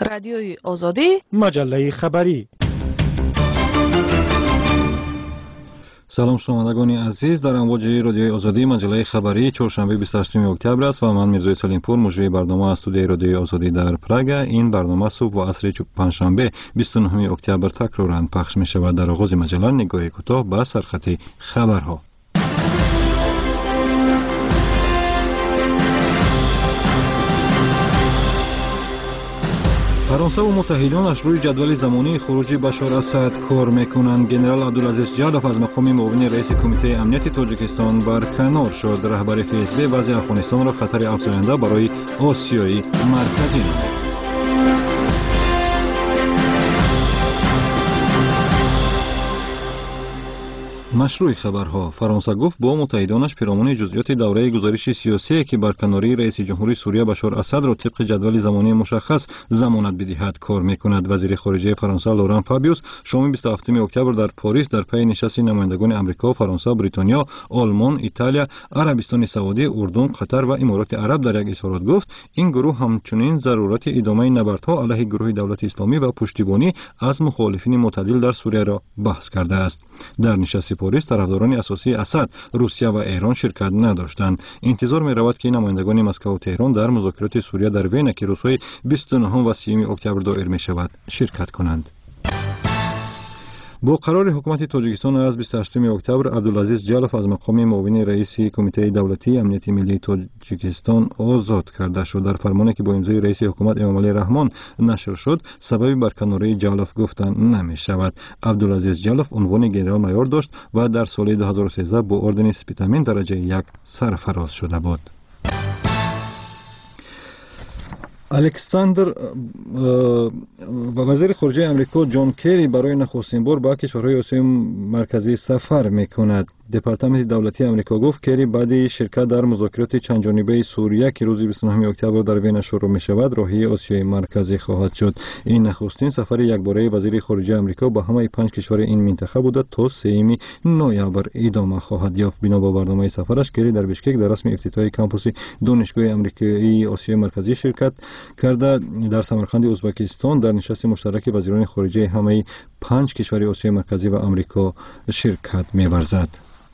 رادیوی آزادی، مجله خبری. سلام شنوندگان عزیز، در امواج رادیوی آزادی مجله خبری چهارشنبه 28 اکتبر است و من میرزا سلیمپور مجری برنامه از استودیوی رادیوی آزادی در پراگ. این برنامه صبح و عصر پنجشنبه 29 اکتبر تکرارا پخش می شود. در آغاز مجله نگاهی کوتاه به سرخط خبرها. فرانسه و متحدانش روی جدول زمانی خروج بشار اسد کار میکنند. جنرال عبدالعزیز جالف از مقام معاون رئیس کمیته امنیت تاجیکستان برکنار شد. رهبر FSB وضع افغانستان را خطر افزاینده برای آسیای مرکزی نامید. مشروع خبرها. فرانسه گفت با متحدانش پیرامون جزئیات دوره گزارش سیاسی که برکناری رئیس جمهوری سوریه بشار اسد را طبق جدول زمانی مشخص ضمانت بدهد کار میکند. وزیر خارجه فرانسه لوران فابیوس شام 27 اکتبر در پاریس در پی نشست نمایندگان آمریکا، فرانسه، بریتانیا، آلمان، ایتالیا، عربستان سعودی، اردن، قطر و امارات عرب در یک اظهارات گفت این گروه همچنین ضرورت ادامه نبردها علیه گروه دولت اسلامی و پشتیبانی از مخالفین معتدل در سوریه را بحث کرده است. در نشست پاریس طرفداران اساسی اسد روسیه و ایران شرکت نداشتند. انتظار می رود که نمایندگان مسکو و تهران در مذاکرات سوریه در وین که روزهای 29 و 30 اکتبر دایر می شود شرکت کنند. با قرار حکومت تاجیکستان از 28 اکتبر عبدالعزیز جالف از مقام معاون رئیس کمیته دولتی امنیت ملی تاجیکستان آزاد کرده شد. در فرمانی که با امضای رئیس حکومت امامعلی رحمان نشر شد سبب برکناری جالف گفتن نمی شود. عبدالعزیز جالف عنوان گنرال مایور داشت و در سال 2013 با اردن سپیتامین درجه 1 سرفراز شده بود. الکساندر وزیر خارجه آمریکا جان کری برای نخستین بار به کشورهای آسیای مرکزی سفر میکند. دپارتمنت دولتی آمریکا گفت کری بعد شرکت در مذاکرات چند جانبه سوریه که روز 29 اکتبر در وین شروع می شود راهی آسیای مرکزی خواهد شد. این نخستین سفر یکباره وزیر خارجه آمریکا به همه 5 کشور این منطقه بوده تا 3 نوامبر ادامه خواهد یافت. بنا به برنامه سفرش کری در بشکک در رسم افتتاحی کمپوس دانشگاه آمریکایی آسیای مرکزی شرکت کرده. در سمرقند ازبکستان در نشست مشترک وزیران خارجه همه 5 کشور آسیای مرکزی و آمریکا شرکت می‌ورزد.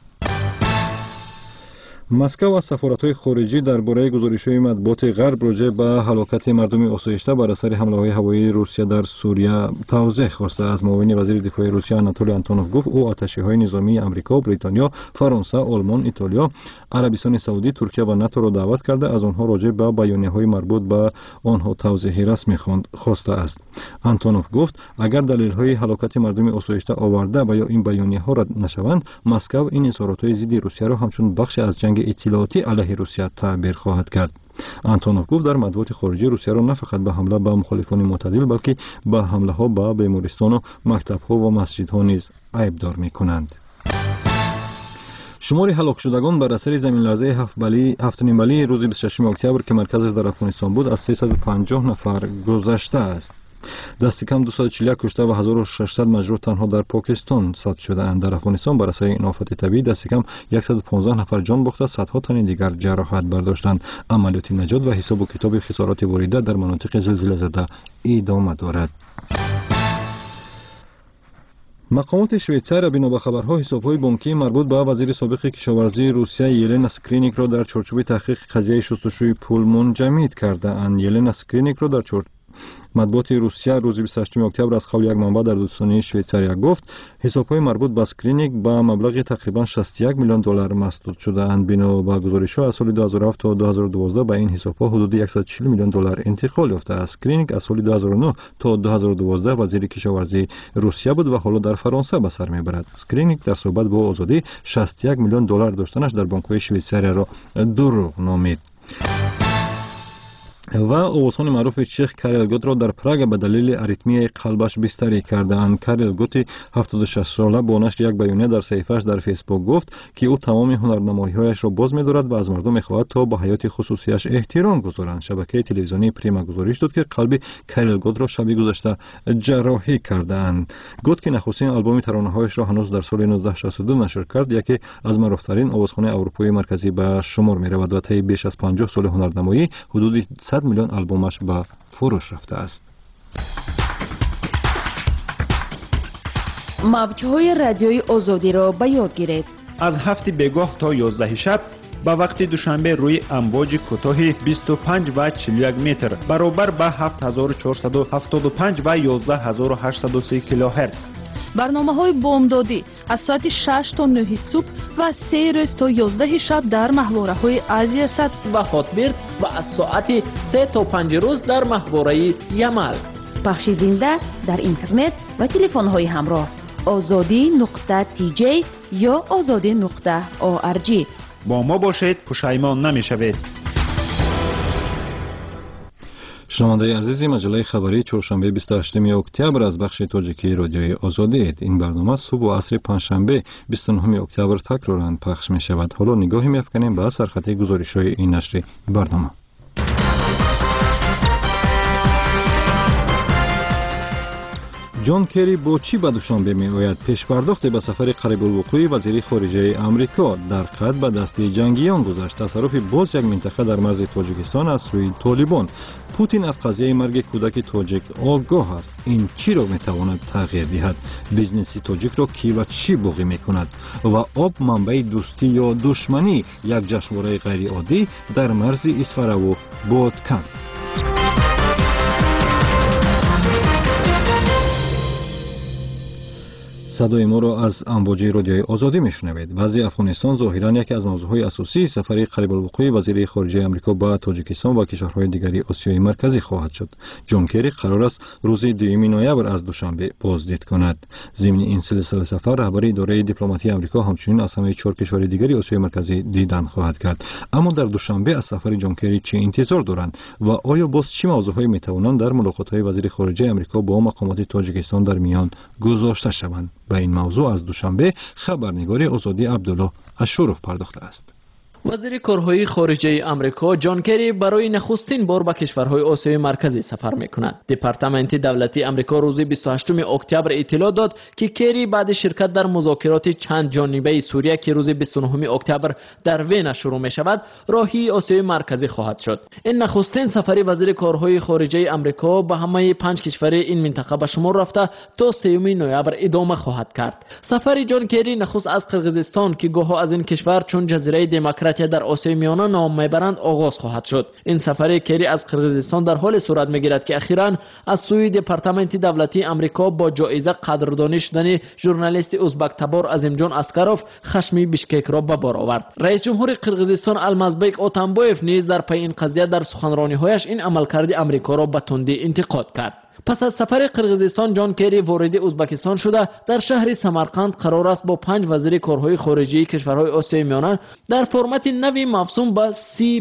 مسکو و سفارت‌های خارجی درباره گزارش‌های مطبوعات غرب راجع به هلاکت مردم آسایشته بر اثر حمله‌های هوایی روسیه در سوریه توضیح خواسته. از معاون وزیر دفاع روسیه آناتولی آنتونوف گفت او آتشی‌های نظامی آمریکا، بریتانیا، فرانسه، آلمان، ایتالیا، عربستان سعودی، ترکیه و ناتو را دعوت کرده از آنها راجع به بیانیه‌های مربوط به آنها توضیح رسمی خواسته است. آنتونوف گفت اگر دلیل‌های هلاکت مردم آسایشته آورده و یا این بیانیه‌ها رد نشوند مسکو این اظهارات‌های ضد روسیه را همچون بخش از جنگ اطلاعاتی علیه روسیه تعبیر خواهد کرد. آنتونوف گفت در مطبوعات خارجی روسیه را نه فقط به حمله به مخالفان معتدل بلکه به حمله ها به بیمارستان و مکتب ها و مسجد ها نیز عیبدار می‌کنند. شمار هلاک شدگان بر اثر زمین لرزه 7.5 بلی روز 26 اکتبر که مرکزش در افغانستان بود از 350 نفر گذشته است. دست کم 241 کشته و 1600 مجروح تنها در پاکستان ثبت شده اند. در افغانستان بر اثر این آفت طبیعی دست کم 115 نفر جان باخته، صدها تن دیگر جراحت برداشتند. عملیات نجات و حساب و کتاب خسارات واریده در مناطق زلزله زده ادامه دارد. مقامات شویتزار بنا به خبرها حساب‌های بانکی مربوط به وزیر سابق کشاورزی روسیه یلنا اسکرینیک را در چارچوب تحقیق قضیه شستشوی پول منجمد کرده‌اند. یلنا اسکرینیک را در مطبوعات روسیه روز 28 اکتبر از قول یک منبع در دوستانه شویتزاریا گفت حساب‌های مربوط به اسکرینیک با مبلغ تقریبا 61 میلیون دلار مسدود شده اند. بنا به گزارش‌ها از سال 2007 تا 2012 به این حساب‌ها حدود 140 میلیون دلار انتقال یافته است. اسکرینیک از سال 2009 تا 2012 وزیر کشاورزی روسیه بود و حالا در فرانسه به سر میبرد. اسکرینیک در صحبت با آزادی 61 میلیون دلار داشتنش در بانک‌های شویتزاریا را دروغ نامید. و آوازخوان معروف چخ کاریل گوت را در پراگ به دلیل اریتمی قلبش بستری کردند. کاریل گوت 76 ساله با نشر یک بیانیه در صفحه‌اش در فیسبوک گفت که او تمام هنرنمایی‌هایش را باز می‌دارد و از مردم می‌خواهد تا به حیات خصوصیش احترام گذارند. شبکه تلویزیونی پریما گزارش داد که قلب کاریل گوت را شب گذشته جراحی کردند. گوت که نخستین آلبوم ترانه‌هایش را هنوز در سال 1962 نشر کرد، یکی از معروف‌ترین آوازخوان اروپایی مرکزی به شمار می‌رود و طی بیش از 50 سال هنرنمایی حدود 100 میلیون آلبومش به فروش رفته است. موج‌های رادیوی آزادی را به یاد گیرید. از 7 بگاه تا 11 شب با وقت دوشنبه روی امواج کوتاه 25 و 41 متر برابر با 7475 و 11830 کیلوهرتز. برنامه‌های بامدادی از ساعت 6 تا 9 صبح و 3 روز تا 11 شب در محوره‌های آسیا صد و هاتبرد و از ساعت 3 تا 5 روز در محوره یمل. پخش زنده در اینترنت و تلفن‌های همراه azadi.tj یا azadi.org. با ما باشید، پشیمان نمی‌شوید. شنونده عزیزی، مجله خبری چهارشنبه 28 اکتبر از بخش تاجیکی رادیوی آزادی است. این برنامه صبح و عصر پنجشنبه 29 اکتبر تکرارا پخش می شود. حالا نگاهی می‌افکنیم به سرخط گزارش‌های این نشر برنامه. جان کری با چی به دوشنبه می آید؟ پیش پرداخت به سفر قریب الوقوع وزیر خارجه آمریکا در خط به دست جنگیان گذاشت. تصرف باز یک منطقه در مرز تاجیکستان از سوی طالبان. پوتین از قضیه مرگ کودک تاجیک آگاه است. این چی را می تواند تغییر دهد؟ بیزنس تاجیک را کی و چی باقی می کند؟ و آب منبع دوستی یا دشمنی؟ یک جشنواره غیر عادی در مرز اصفهان و بادکن. صدای ما را از امواج رادیوی آزادی میشنوید. وضع افغانستان ظاهرا یکی از موضوعهای اساسی سفر قریب الوقوع وزیر خارجه آمریکا به تاجیکستان و کشورهای دیگری آسیای مرکزی خواهد شد. جان کری قرار است روز 2 نوامبر از دوشنبه بازدید کند. ضمن این سلسله سفر رهبر اداره دیپلماتی آمریکا همچنین از همه 4 کشور دیگری آسیای مرکزی دیدن خواهد کرد. اما در دوشنبه از سفر جان کری چه انتظار دارند و آیا باز چه موضوعهایی میتوانند در ملاقات‌های وزیر خارجه آمریکا با مقامات تاجیکستان در میان گذاشته شوند؟ به این موضوع از دوشنبه خبرنگار آزادی عبدالله اشورف پرداخته است. وزیر کارهای خارجه آمریکا جان کری برای نخستین بار به کشورهای آسیای مرکزی سفر می‌کند. دپارتمنت دولتی آمریکا روز 28 اکتبر اطلاع داد که کری بعد شرکت در مذاکرات چند جانبه سوریه که روز 29 اکتبر در وین شروع می‌شود، راهی آسیای مرکزی خواهد شد. این نخستین سفر وزیر کارهای خارجه آمریکا به همه 5 کشور این منطقه به شمار رفته تا 3 نوامبر ادامه خواهد کرد. سفر جان کری نخست از قرقیزستان که گاه از این کشور چون جزیره دموکراتیک در آسیای میانه نام میبرند آغاز خواهد شد. این سفر کری از قرقیزستان در حال صورت میگیرد که اخیراً از سوی دپارتمنت دولتی آمریکا با جایزه قدردانی شدن ژورنالیست ازبک تبار عظیمجان اسکروف خشمی بیشکک را به بار آورد. رئیس جمهور قرقیزستان المازبک اتامبایف نیز در پی این قضیه در سخنرانی‌هایش این عملکرد آمریکا را به تندی انتقاد کرد. پس از سفر قرقیزستان جان کری وارد ازبکستان شده در شهر سمرقند قرار است با 5 وزیر کارهای خارجه کشورهای آسیای میانه در فرمت نوی مفصول به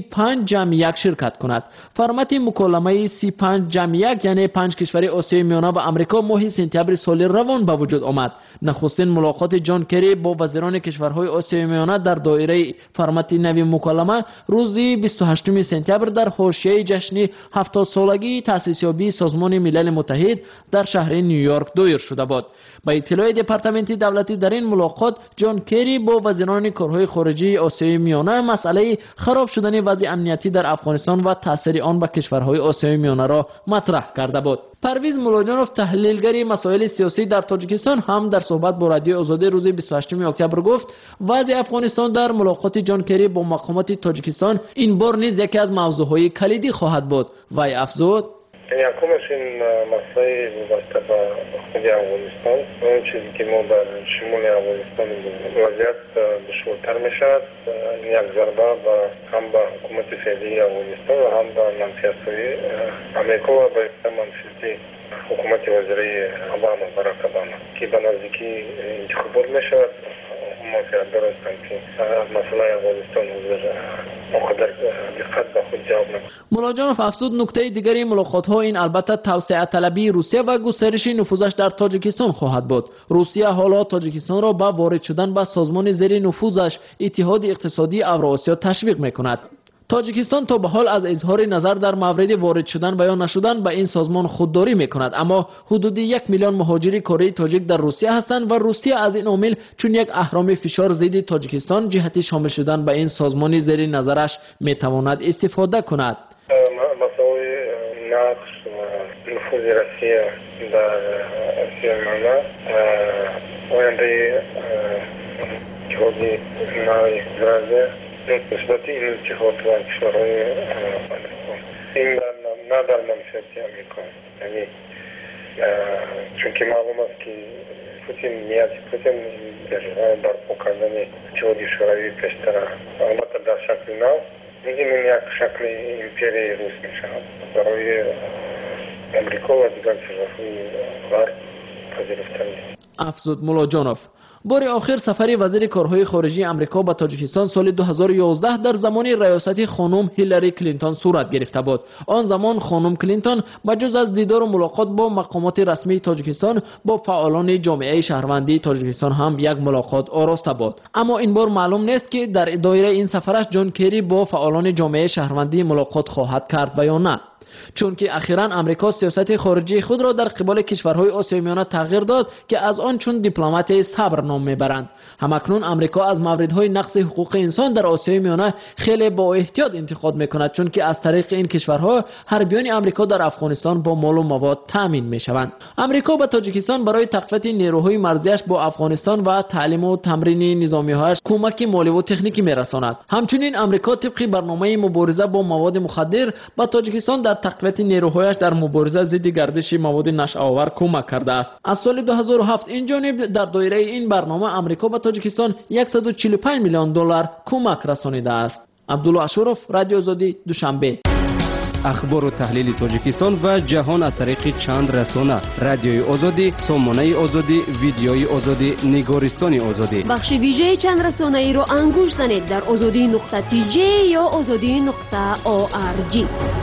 35+1 شرکت کند. فرمت مکالمه 35+1 یعنی 5 کشور آسیای میانه و آمریکا ماه سپتامبر سال روان به وجود آمد. نخستین ملاقات جان کری با وزیران کشورهای آسیای میانه در دایره فرمت نوی مکالمه روز 28 سپتامبر در حاشیه جشن 70 سالگی تأسیس یابی سازمان ملل متحد در شهر نیویورک دایر شده بود. با اطلاع دپارتمنت دولتی در این ملاقات جان کری با وزیران کارهای خارجه آسیای میانه مسئله خراب شدن وضع امنیتی در افغانستان و تاثیر آن به کشورهای آسیای میانه را مطرح کرده بود. پرویز مولاجانوف تحلیلگر مسائل سیاسی در تاجیکستان هم در صحبت با رادیو آزادی روز 28 اکتبر گفت وضع افغانستان در ملاقات جان کری با مقامات تاجیکستان این بار نیز یکی از موضوعهای کلیدی خواهد بود. وی افزود یکم از این مسئله وابسته به خود افغانستان اون چیزی که ما در شمال افغانستان وضعیت دشوارتر میشود، یک ضربه هم به حکومت فعلی افغانستان و هم به منفیت‌های امریکا و به منفیتی حکومت وزیر اوباما باراک اوباما که به نزدیکی انتخابات میشود. موافقت دارستم که مسئله افغانستان مقدر دقت به خود جواب نکنه. مولاجانوف افزود نکته دیگری ملاقات ها این البته توسعه طلبی روسیه و گسترش نفوذش در تاجیکستان خواهد بود. روسیه حالا تاجیکستان را به وارد شدن به سازمان زیر نفوذش اتحاد اقتصادی اوراسیا تشویق میکند. تاجیکستان تا به حال از اظهار نظر در مورد وارد شدن و یا نشدن به این سازمان خودداری میکند، اما حدود 1 میلیون مهاجر کره تاجیک در روسیه هستند و روسیه از این عامل چون یک اهرام فشار ضد تاجیکستان جهت شامل شدن به این سازمان زیر نظرش میتواند استفاده کند. مسائل نقش و نفوذ روسیه در آسیای میانه آینده جهادی نوی گرازه نسبت این جهاد و کشورهای افغانستان این نه در منفعت امریکا، یعنی چون که معلوم است که نیازی پوتین در برپا کردن جهادی شوروی پیشتر البته در شکل نو میگیم این یک شکل امپری روس میشود برای امریکا و دیگر کشورهای غرب پذیرفته نیست. افزود مولا جانوف. بار آخر سفر وزیر کارهای خارجی امریکا به تاجیکستان سال 2011 در زمان ریاست خانم هیلاری کلینتون صورت گرفته بود. آن زمان خانم کلینتون بجز از دیدار و ملاقات با مقامات رسمی تاجیکستان با فعالان جامعه شهروندی تاجیکستان هم یک ملاقات آراسته بود. اما این بار معلوم نیست که در دایره این سفرش جان کری با فعالان جامعه شهروندی ملاقات خواهد کرد و یا نه. چون که اخیراً امریکا سیاست خارجی خود را در قبال کشورهای آسیای میانه تغییر داد که از آن چون دیپلمات صبر نام میبرند. همکنون امریکا از موردهای نقض حقوق انسان در آسیای میانه خیلی با احتیاط انتقاد میکند، چون که از طریق این کشورها حربیان امریکا در افغانستان با مال و مواد تامین میشوند. امریکا به تاجیکستان برای تقویت نیروهای مرزیش با افغانستان و تعلیم و تمرین نظامی‌هایش کمک مالی و تکنیکی میرساند. همچنین امریکا طبق برنامه مبارزه با مواد مخدر به تاجیکستان در تقویت نیروهایش در مبارزه ضد گردش مواد نشه‌آور کمک کرده است. از سال 2007 این جانب در دایره این برنامه امریکا به تاجیکستان 145 میلیون دلار کمک رسانیده است. عبدالله اشرف، رادیو آزادی، دوشنبه. اخبار و تحلیل تاجیکستان و جهان از طریق چند رسانه: رادیوی آزادی، سامانه آزادی، ویدیوی آزادی، نگارستان آزادی. بخش ویژه چند رسانه ای را انگوش زنید در azadi.tj یا azadi.org.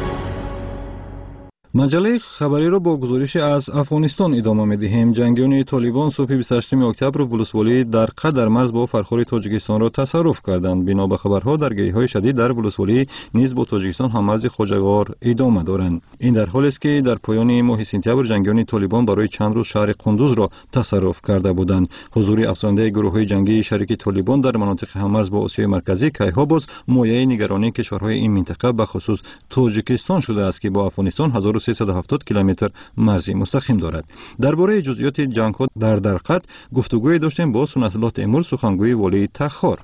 مجله خبری را با گزارش از افغانستان ادامه می‌دهیم. جنگیان طالبان صبح 28 اکتبر ولسوالی درقه در مرز با فرخار تاجیکستان را تصرف کردند. بنا به خبرها درگیری‌های شدید در ولسوالی نیز با تاجیکستان هم مرز خوجغار ادامه دارند. این در حالی است که در پایان ماه سپتامبر جنگیان طالبان برای چند روز شهر قندوز را تصرف کرده بودند. حضور افزونده گروه‌های جنگی شریک طالبان در مناطق هم‌مرز با آسیای مرکزی کی‌ها باز مایه نگرانی کشورهای این منطقه به خصوص تاجیکستان شده است که با افغانستان 1370 کیلومتر مرزی مستقیم دارد. درباره جزئیات جنگ‌ها در درقه گفتگوی داشتیم با سنت الله تیمور، سخنگوی والی تخار.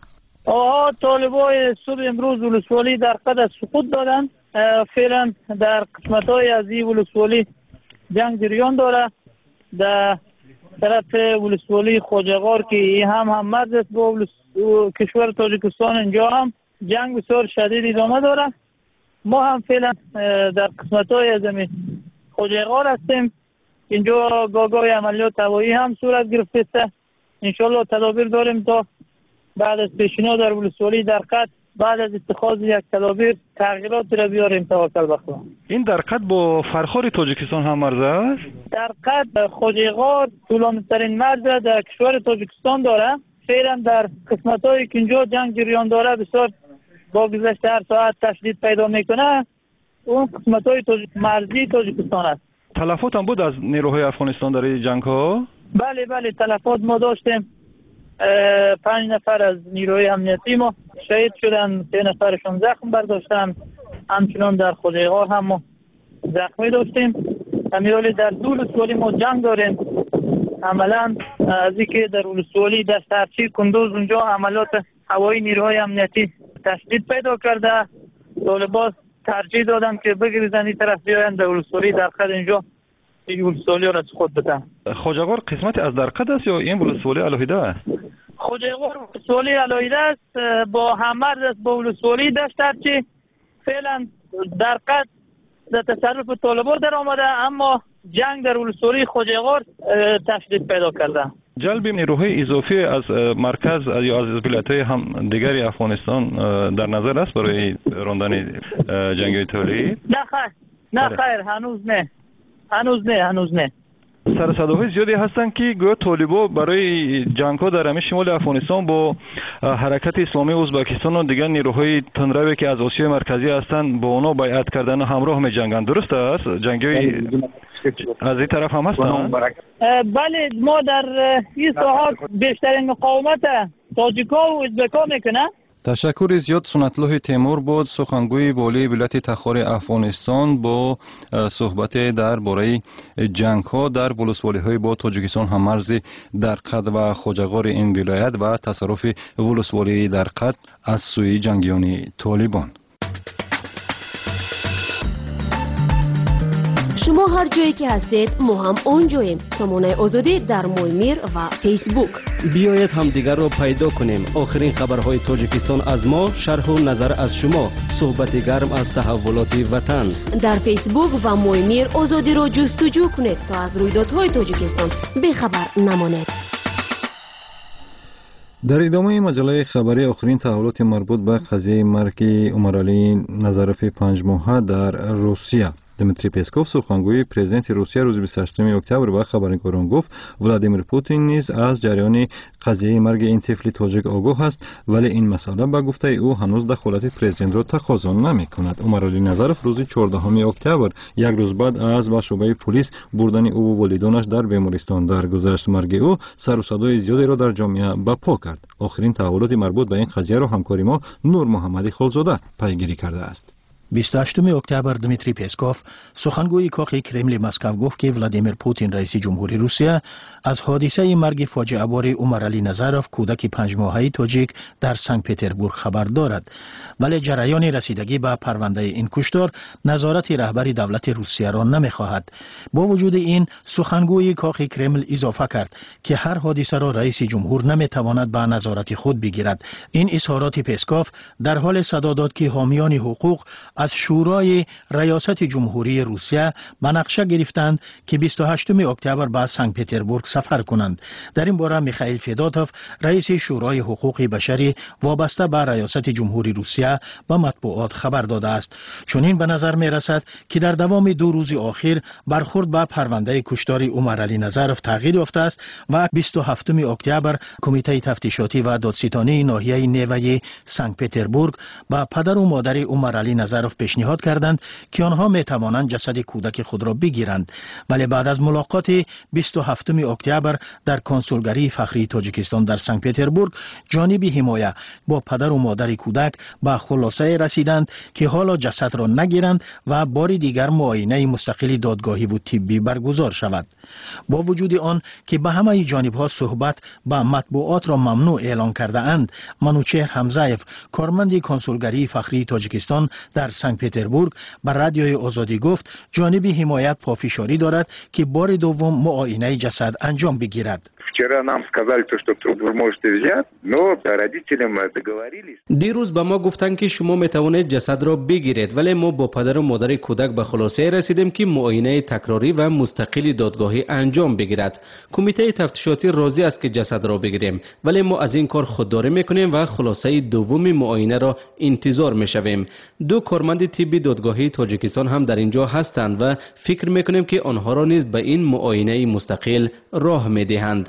طالبان صبح امروز ولسوالی درقه سقوط دادند. فعلا در قسمت‌های از این ولسوالی جنگ جریان دارد. در طرف ولسوالی خوجغار که هم مرز است با کشور تاجیکستان، اینجا هم جنگ بسیار شدید ادامه دارد. ما هم فعلا در قسمت‌های از خوجغار هستیم. اینجا گاگای عملیات هوایی هم صورت گرفته است. انشالله تدابیر داریم تا بعد از پیشنهاد در ولسوالی درقه بعد از اتخاذ یک تدابیر تغییرات را بیاریم. توکل به خدا. این درقه با فرخار تاجیکستان هم مرز است؟ درقه خوجغار طولانی‌ترین مرز در کشور تاجیکستان داره. فعلا در قسمت‌هایی که اینجا جنگ جریان داره بسیار با گذشت هر ساعت تشدید پیدا میکنه. اون قسمت‌های مرزی تاجیکستان است. تلفات هم بود از نیروهای افغانستان در این جنگ‌ها؟ بله تلفات ما داشتیم. 5 نفر از نیروهای امنیتی ما شهید شدن، 3 نفرشون زخم برداشتن. همچنان در خوجغار هم ما زخمی داشتیم. امیالی در دو ولسوالی ما جنگ داریم. عملا از اینکه در ولسوالی دشت ارچی کندوز اونجا عملیات هوایی نیروهای امنیتی تشدید پیدا کرده. طالبان ترجیح دادن که بگریزن این طرف بیاین در ولسوالی درقه اینجا این ولسوالی را خود بدن. خوجغار قسمت از درقه است یا این ولسوالی علاهیده است؟ خوجغار ولسوالی علاهیده است، با هم‌مرز است با ولسوالی دشت ارچی. فعلا درقه در تصرف طالبان در آمده، اما جنگ در ولسوالی خوجغار تشدید پیدا کرده. جلب نیروهای اضافی از مرکز یا از ولایت‌های هم دیگری افغانستان در نظر است برای راندن جنگ‌های طالب؟ نه خیر هنوز نه. سر صداهای زیادی هستند که گویا طالبا برای جنگ‌ها در شمال افغانستان با حرکت اسلامی ازبکستان و دیگر نیروهای تندروی که از آسیای مرکزی هستند با اونا بیعت کردن همراه می‌جنگند. درست است؟ جنگ‌های از این طرف هم هستند؟ بله، ما در این ساحات بیشترین مقاومت تاجیک‌ها و ازبک‌ها میکنه. تشکر زیاد سنت‌الله تیمور بود، سخنگوی والی ولایت تخار افغانستان، با صحبت درباره جنگ‌ها در ولسوالی‌های با تاجیکستان هم‌مرز درقد و خوجغار این ولایت و تصرف ولسوالی درقد از سوی جنگیان طالبان. شما هر جایی که هستید ما هم اونجاییم. سامانه آزادی در مویمیر و فیسبوک. بیایید همدیگر را پیدا کنیم. آخرین خبرهای تاجیکستان از ما، شرح و نظر از شما، صحبت گرم از تحولات وطن. در فیسبوک و مویمیر آزادی را جستجو کنید تا از رویدادهای تاجیکستان بیخبر نمانید. در ادامه مجله خبری آخرین تحولات مربوط به قضیه مرگ عمرعلی نظرف 5 ماهه در روسیه. دمیتری پسکوف سخنگوی پرزیدنت روسیه روز 28 اکتبر به خبرنگاران گفت ولادیمیر پوتین نیز از جریان قضیه مرگ این طفل تاجیک آگاه است، ولی این مسئله به گفته او هنوز دخالت پرزیدنت را تقاضا نمی‌کند. عمرعلی نظرف روز 14 اکتبر، یک روز بعد از به شعبه پلیس بردن او و والدانش در بیمارستان درگذشت مرگ او سر و صدای زیادی را در جامعه برپا کرد. آخرین تحولات مربوط به این قضیه را همکار ما نور محمدی خالزاده پیگیری کرده است. 28 اکتبر دمیتری پسکوف سخنگوی کاخ کرمل مسکو گفت که ولادیمیر پوتین رئیس جمهوری روسیه از حادثه مرگ فاجعه بار عمرعلی نظرف کودک 5 ماهه تاجیک در سنت پتربورگ خبر دارد، ولی جریان رسیدگی به پرونده این کشتار نظارت رهبر دولت روسیه را نمیخواهد. با وجود این سخنگوی کاخ کرمل اضافه کرد که هر حادثه را رئیس جمهور نمیتواند به نظارت خود بگیرد. این اظهارات پسکوف در حال صدا داد که حامیان حقوق از شورای ریاست جمهوری روسیه به نقشه گرفتند که 28 اکتبر به سنت پتربورگ سفر کنند. در این باره میخائیل فداتوف رئیس شورای حقوق بشری وابسته به ریاست جمهوری روسیه به مطبوعات خبر داده است. چنین به نظر می رسد که در دوام 2 روز اخیر برخورد به پرونده کشتار عمرعلی نظرف تغییر یافته است و 27 اکتبر کمیته تفتیشاتی و دادستانی ناحیه نیوه سنت پتربورگ با پدر و مادر عمرعلی نظرف پیشنهاد کردند که آنها می توانند جسد کودک خود را بگیرند، ولی بعد از ملاقات 27 اکتبر در کنسولگری فخری تاجیکستان در سنت پتربورگ جانب حمایه با پدر و مادر کودک به خلاصه رسیدند که حالا جسد را نگیرند و بار دیگر معاینه مستقل دادگاهی و طبی برگزار شود. با وجود آن که به همه جانب‌ها صحبت با مطبوعات را ممنوع اعلان کرده اند، منوچهر حمزایف کارمند کنسولگری فخری تاجیکستان در سنت پتربورگ به رادیوی آزادی گفت جانب حمایت پافشاری دارد که بار دوم معاینه جسد انجام بگیرد. دیروز به ما گفتند که شما می توانید جسد را بگیرید، ولی ما با پدر و مادر کودک به خلاصه رسیدیم که معاینه تکراری و مستقل دادگاهی انجام بگیرد. کمیته تفتیشاتی راضی است که جسد را بگیریم، ولی ما از این کار خودداری میکنیم و خلاصه دوم معاینه را انتظار میشویم. 2 کارمند طبی دادگاهی تاجیکستان هم در اینجا هستند و فکر میکنیم که آنها را نیز به این معاینه مستقل راه میدهند.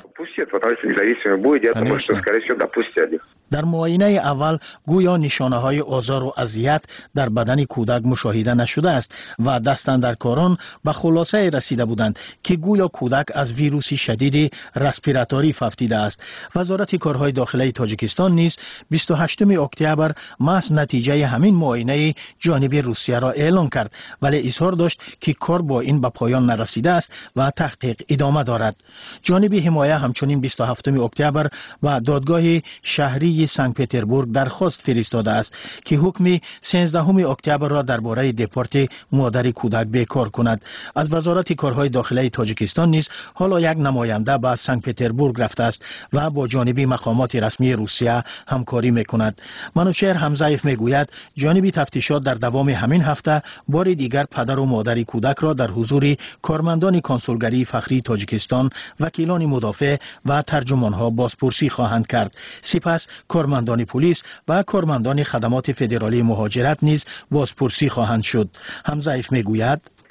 در معاینه اول گویا نشانه های آزار و اذیت در بدن کودک مشاهده نشده است و دستاندرکاران به خلاصه رسیده بودند که گویا کودک از ویروس شدید رسپیراتوری ففتیده است. وزارت کارهای داخلی تاجیکستان نیز 28 اکتبر محض نتیجه همین معاینه جانب روسیه را اعلان کرد، ولی اظهار داشت که کار با این به پایان نرسیده است و تحقیق ادامه دارد. جانب حمایه همچنین 27 اکتبر و دادگاه شهری سنت پتربورگ درخواست فرستاده است که حکم 13 اکتبر را درباره دپورت مادر کودک بیکار کند. از وزارت کارهای داخلی تاجیکستان نیز حالا یک نماینده به سنت پتربورگ رفته است و با جانب مقامات رسمی روسیه همکاری میکند. منوچهر حمزایف میگوید جانب تفتیشات در دوام همین هفته بار دیگر پدر و مادر کودک را در حضور کارمندان کنسولگری فخری تاجیکستان، وکیلان مدافع و ترجمانها بازپرسی خواهند کرد. سپس کارمندان پلیس و کارمندان خدمات فدرالی مهاجرت نیز بازپرسی خواهند شد. حمزایف میگوید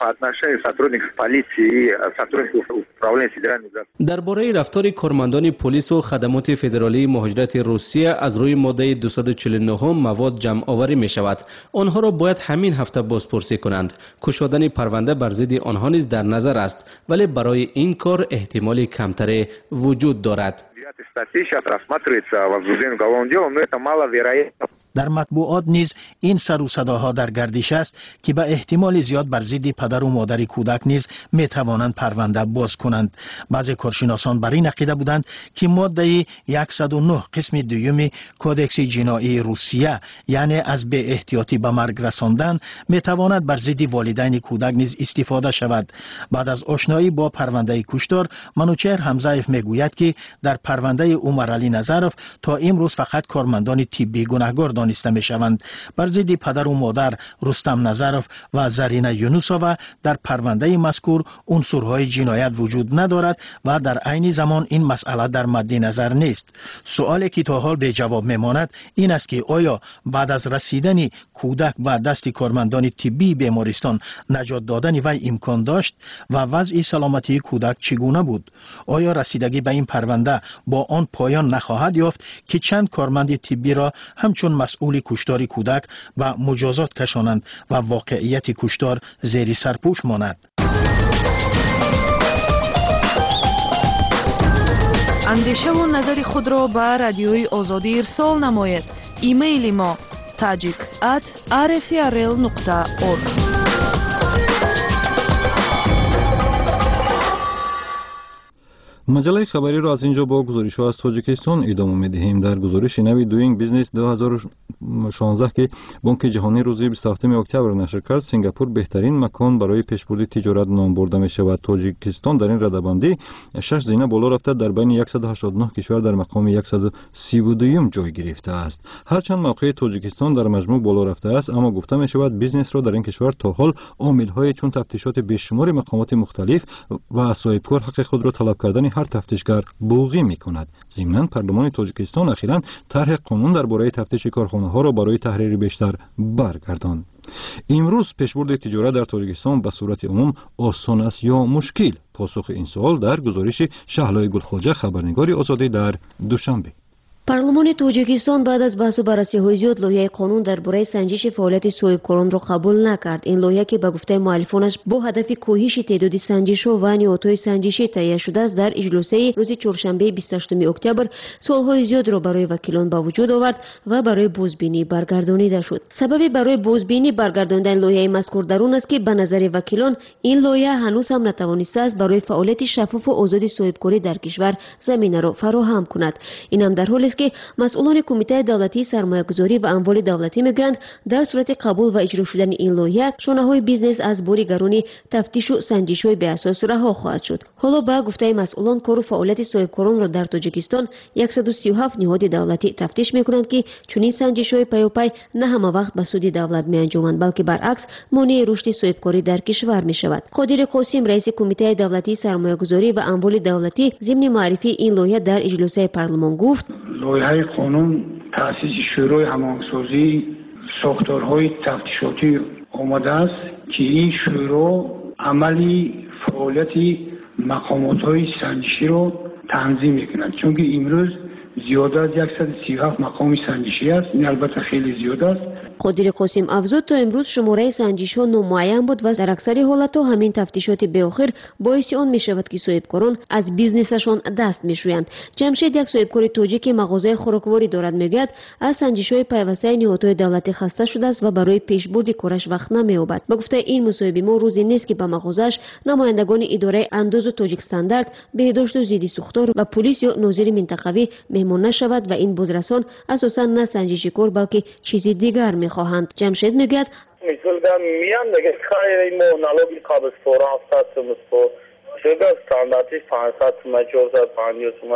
по отношению сотрудников полиции, сотрудников управления федеральной государства. درباره رفتار کارمندان پلیس و خدمات فدرالی مهاجرت روسیه از روی ماده 249 مواد جمع آوری می شود. آنها را باید همین هفته بازپرسی کنند. کشادن پرونده بر ضد آنها نیز در نظر است، ولی برای این کار احتمال کمتری وجود دارد. Статьи сейчас рассматривается возбуждение уголовного дела, но это маловероятно. در مطبوعات نیز این سر و صداها در گردش است که به احتمال زیاد بر ضد پدر و مادر کودک نیز می توانند پرونده باز کنند. بعضی کارشناسان بر این عقیده بودند که ماده 109 قسم دوم کودکس جنایی روسیه، یعنی از بی احتیاطی به مرگ رساندن، می تواند بر ضد والدین کودک نیز استفاده شود. بعد از آشنایی با پرونده کشتار، منوچهر حمزه‌یف میگوید که در پرونده عمرعلی نظرов تا امروز فقط کارمندان طبی گناهکار دانسته می شوند. بر ضد پدر و مادر رستم نظرов و زرینه یونوسова در پرونده مذکور عنصرهای جنایت وجود ندارد و در عین زمان این مسئله در مد نظر نیست. سوالی که تا حال به جواب میماند این است که آیا بعد از رسیدن کودک و دست کارمندان طبی بیمارستان نجات دادن وی امکان داشت و وضع سلامتی کودک چگونه بود؟ آیا رسیدگی به این پرونده با آن پایان نخواهد یافت که چند کارمند طبی را همچون مسئول کشتار کودک و مجازات کشانند و واقعیت کشتار زیر سرپوش ماند؟ اندیشه و نظر خود را به رادیوی آزادی ارسال نماید. ایمیل ما tajik@rfrl.org. مجله خبری را از اینجا با گزارش‌ها از تاجیکستان ادامه می‌دهیم. در گزارش نوی دوینگ بیزنس 2016 که بانک جهانی روز 27 اکتبر نشر کرد، سنگاپور بهترین مکان برای پیشبرد تجارت نام برده می‌شود. تاجیکستان در این رده‌بندی 6 زینه بالا رفته در بین 189 کشور در مقام 132م جای گرفته است. هرچند موقع تاجیکستان در مجموع بالا رفته است، اما گفته می‌شود بیزنس را در این کشور تا حال عامل‌های چون تفتیشات بیشمار مقامات مختلف و صاحبکار حق خود را طلب کردن هر تفتیشگر بوغی می‌کند. ضمناً پارلمان تاجیکستان اخیراً طرح قانون درباره تفتیش کارخانه‌ها را برای تحریر بیشتر برگرداند. امروز پیشبرد تجارت در تاجیکستان به صورت عموم آسان است یا مشکل؟ پاسخ این سوال در گزارش شهلای گلخواجه، خبرنگار آزادی، در دوشنبه. پارلمان تاجیکستان بعد از بحث و بررسی‌های زیاد لایحه قانون درباره سنجش فعالیت صاحبکاران را قبول نکرد. این لایحه که به گفته مؤلفانش با هدف کاهش تعداد سنجش‌ها و نهادهای سنجشی تهیه شده است، در اجلاس روز چهارشنبه 28 اکتبر سوال‌های زیاد را برای وکیلان به وجود آورد و برای بازبینی برگردانیده شد. سبب برای بازبینی برگرداندن لایحه مذکور در آن است که به نظر وکیلان این لایحه هنوز هم نتوانسته است برای فعالیت شفاف و آزاد صاحبکاری در کشور زمینه را فراهم کند. این هم در حالی است که مسئولان کمیته دولتی سرمایه‌گذاری و اموال دولتی میگویند در صورت قبول و اجرا شدن این لایحه شانه‌های بیزنس از بار گرانی تفتیش و سنجش‌های به اساس رها خواهد شد. حالا به گفته مسئولان کار و فعالیت صاحبکاران را در تاجیکستان 137 نهاد دولتی تفتیش میکنند که چنین سنجش‌های پیاپی نه همه وقت به سود دولت میانجامند، بلکه برعکس مانع رشد صاحبکاری در کشور میشود. قادر قاسم رئیس کمیته دولتی سرمایه‌گذاری و اموال دولتی ضمن معرفی این لایحه در اجلاس پارلمان گفت: لایحه قانون تأسیس شورای هماهنگسازی ساختارهای تفتیشاتی آمده است که این شورا عملی فعالیت مقامات‌های سنجشی را تنظیم می‌کند، چون که امروز زیاده از 137 مقام سنجشی است. این البته خیلی زیاده است. قادر قاسم افزود تا امروز شماره سنجش‌ها نامعین بود و در اکثر حالت‌ها همین تفتیشات به آخر باعث آن می‌شود که صاحبکاران از بیزنسشان دست می‌شویند. جمشید، یک صاحبکار تاجیک که مغازه خوراکواری دارد، میگوید از سنجش‌های پیوسته نهادهای دولتی خسته شده است و برای پیشبرد کارش وقت نمی‌یابد. با گفته این مصاحبه ما روزی نیست که به مغازه‌اش نمایندگان اداره انداز و تاجیک استاندارد، بهداشت و ضد سوختار و پلیس یا ناظر منطقوی مهمان نشود و این بازرسان اساساً نه سنجشکار بلکه چیزی دیگر می‌خواهند. جمشید میگوید می‌گم میان دیگه خیلی ما نالوگی قابل فورا هست مستو شده استانداردی 500 تومان 450 تومان.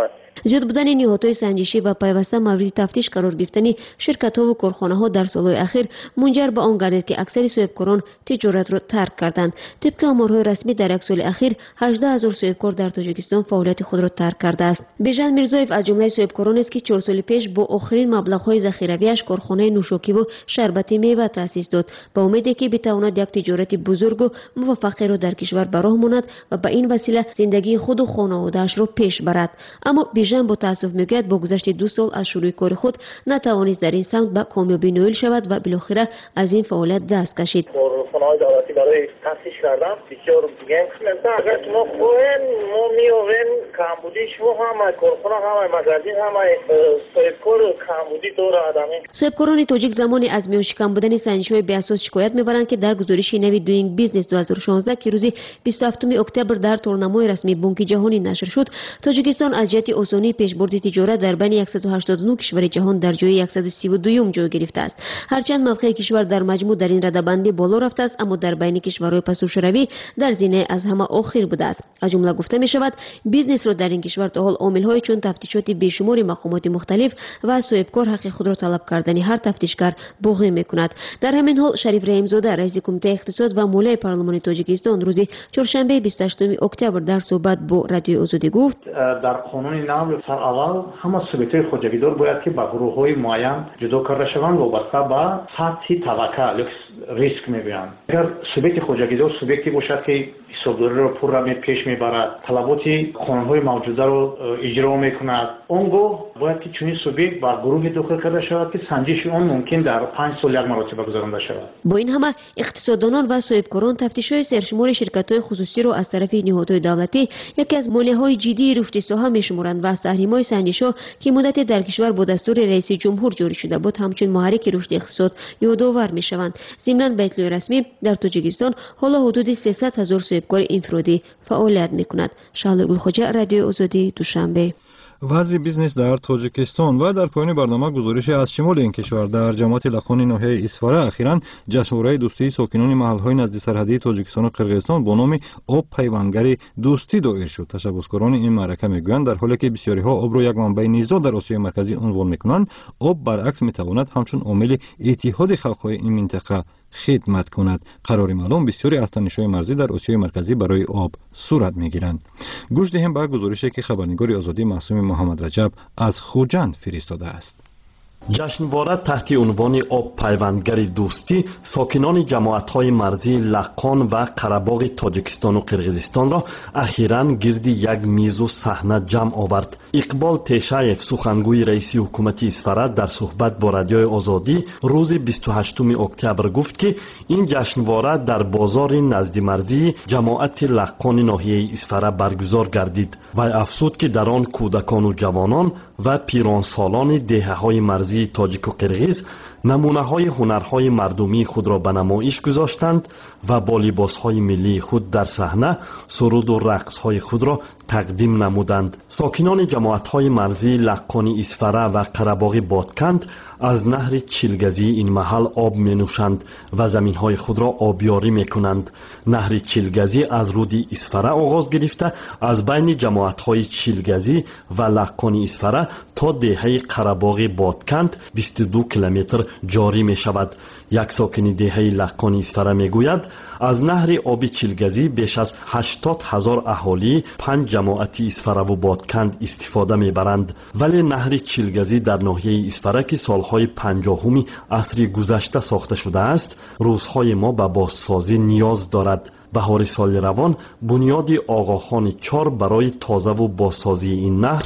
زیاد بودن نهادهای سنجشی و پیوسته مورد تفتیش قرار گرفتن شرکت‌ها و کارخانه‌ها در سال‌های اخیر منجر به آن گردید که اکثر صاحبکاران تجارت را ترک کردند. طبق آمارهای رسمی در یک سال اخیر 18000 صاحبکار در تاجیکستان فعالیت خود را ترک کرده است. بیژن میرزایف از جمله صاحبکاران است که 4 سال پیش با آخرین مبلغ‌های ذخیرویش کارخانه نوشاکی و شربت میوه تأسیس داد با امیدی که بتواند یک تجارت بزرگ و موفقی را در کشور به راه ماند و به این وسیله زندگی خود و خانواده‌اش را پیش برد. اما بیژن با تأسف میگوید با گذشت 2 سال از شروع کار خود نتوانست در این سمت به کامیابی نائل شود و بالاخره از این فعالیت دست کشید. کارخانه‌های دولتی برای تأسیس کردن بسیار گنگ مثلا اگر ما خواهیم ما می‌آوریم کمبودی شما هم کارخانه هم مغازه هم صاحبکار کمبودی داره آدمی. صاحبکاران تاجیک زمانی از میان شکم بودن سنجش‌های بی‌اساس شکایت می‌برند که در گزارش نوی دوینگ بیزنس 2016 که روز 27 اکتبر در تورنمای رسمی بانک جهانی نشر شد، تاجیکستان از جهت آسانی پیشبرد تجارت در بین 189 کشور جهان در جای 132م جای گرفته است. هرچند موقع کشور در مجموع در این رده‌بندی بالا رفته است، اما در بین کشورهای پس‌وشروی در زینه از همه آخر بوده است. از جمله گفته می شود بیزنس را در این کشور تا حال عامل‌های چون تفتیشات بیشمار مقامات مختلف و صاحبکار حق خود را طلب کردن هر تفتیشگر باقی می‌کند. در همین حال شریف رحیم‌زاده رئیس کمیته اقتصاد و مالی پارلمان تاجیکستان روز چهارشنبه 28 اکتبر در صحبت با رادیو آزادی گفت در قانون نو سر اول همه سوبیک‌های خودجویدار باید که با گروه‌های معین جدا کرده شوند وابسته به سطح طبقه ریسک می‌بینند. اگر سوبیکت خودجویدار سوبیکتی باشد که حسابداری را پر را پیش میبرد، طلبات قانون‌های موجوده را اجرا میکند، آنگاه باید که چنین سوبیکت با گروه داخل کرده شود که سنجش آن ممکن در 5 سال یک مرتبه گذرانده شود. با این همه اقتصاددانان و صاحبکاران تفتیش‌های سرشمار شرکت‌های خصوصی را از طرف نهادهای دولتی یکی از مالیه‌های جدی رشد ساحه می‌شمارند و تحریم‌های سنجش‌ها که مدت در کشور با دستور رئیس جمهور جاری شده بود همچون محرک رشد اقتصاد یادآور می‌شوند. ضمناً به اطلاع رسمی در تاجیکستان حالا حدود 300,000 صاحبکار انفرادی فعالیت می‌کند. شهلا گلخوجه، رادیو آزادی، دوشنبه. وضع بیزنس در تاجیکستان و در پایان برنامه گزارش از شمال این کشور در جماعت لخانی ناحیه اسفاره اخیراً جشنواره دوستی ساکنان محل‌های نزدیک سرحدی تاجیکستان و قرقیزستان با نام آب پیوندگری دوستی دایر شد. تشبثکاران این معرکه میگویند در حالی که بسیاری‌ها آب را یک منبع نزاع در آسیای مرکزی عنوان می‌کنند، آب برعکس می‌تواند همچون عامل اتحاد خلق‌های این منطقه خدمت کند. قرار معلوم بسیاری از تنش‌های مرزی در آسیای مرکزی برای آب صورت می‌گیرند. گوش دهیم به گزارشی که خبرنگار آزادی معصوم محمد رجب از خوجند فرستاده است. جشنواره تحت عنوان آب پیوندگری دوستی ساکنان جماعت‌های مرزی لقان و قره‌باغ تاجیکستان و قرقیزستان را اخیراً گرد یک میز و صحنه جمع آورد. اقبال تیشایف سخنگوی رئیس حکومت اسفاره در صحبت با رادیوی آزادی روز 28 اکتبر گفت که این جشنواره در بازار نزد مرزی جماعت لقان ناحیه اسفاره برگزار گردید و افزود که در آن کودکان و جوانان و پیرانسالان دهه‌های مرزی تاجیک و قرقیز نمونه‌های هنرهای مردمی خود را به نمایش گذاشتند و با لباس‌های ملی خود در صحنه سرود و رقص‌های خود را تقدیم نمودند. ساکنان جماعت‌های مرزی لقانی اسفاره و قره‌باغ بادکند از نهر چیلگزی این محل آب می‌نوشند و زمین‌های خود را آبیاری می‌کنند. نهر چیلگزی از رود اسفاره آغاز گرفته از بین جماعت‌های چیلگزی و لقانی اسفاره تا دهه قره‌باغ بادکند 22 کیلومتر جاری می‌شود. یک ساکن دهه لقانی اسفاره می‌گوید از نهر آب چیلگزی بیش از 80,000 اهالی 5 جماعت اسفاره و بادکند استفاده می‌برند، ولی نهر چیلگزی در ناحیه اسفاره که سالهای 50 عصر گذشته ساخته شده است، روزهای ما به بازسازی نیاز دارد. بهار سال روان بنیاد آقاخان 4 برای تازه و بازسازی این نهر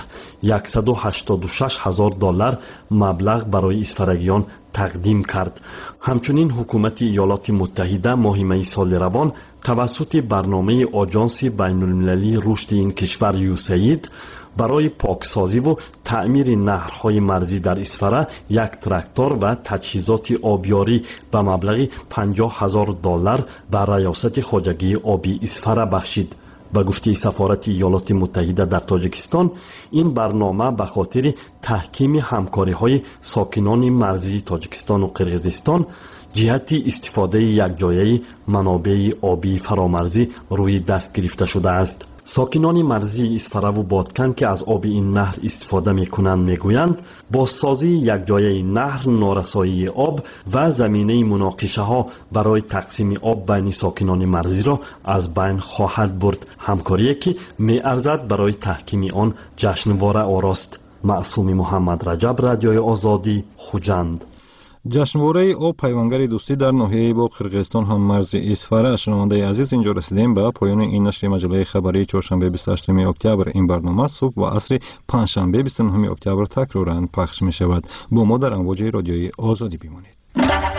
$186,000 مبلغ برای اسفرگیان تقدیم کرد. همچنین حکومت ایالات متحده ماه می سال روان توسط برنامه آژانس بین‌المللی رشد این کشور یوسید برای پاکسازی و تعمیر نهرهای مرزی در اسفاره یک تراکتور و تجهیزات آبیاری به مبلغ $50,000 به ریاست خواجگی آبی اسفاره بخشید. به گفته سفارت ایالات متحده در تاجیکستان، این برنامه به خاطر تحکیم همکاری‌های ساکنان مرزی تاجیکستان و قرقیزستان جهت استفاده یکجایی منابع آبی فرامرزی روی دست گرفته شده است. ساکنان مرزی اسفره و بادکن که از آب این نهر استفاده میکنند میگویند بازسازی یک جایه این نهر نارسایی آب و زمینه مناقشه ها برای تقسیم آب بین ساکنان مرزی را از بین خواهد برد. همکاری که می ارزد برای تحکیم آن جشنواره آراست. معصوم محمد رجب، رادیوی آزادی، خوجند. جشنواره آب پیوندگر دوستی در ناحیه با قرقیزستان هم مرز اسفره. شنونده عزیز، اینجا رسیدیم به پایان این نشر مجله خبری چهارشنبه 28 اکتبر. این برنامه صبح و عصر پنجشنبه 29 اکتبر تکرارا پخش می شود. با ما در امواج رادیوی آزادی بمانید.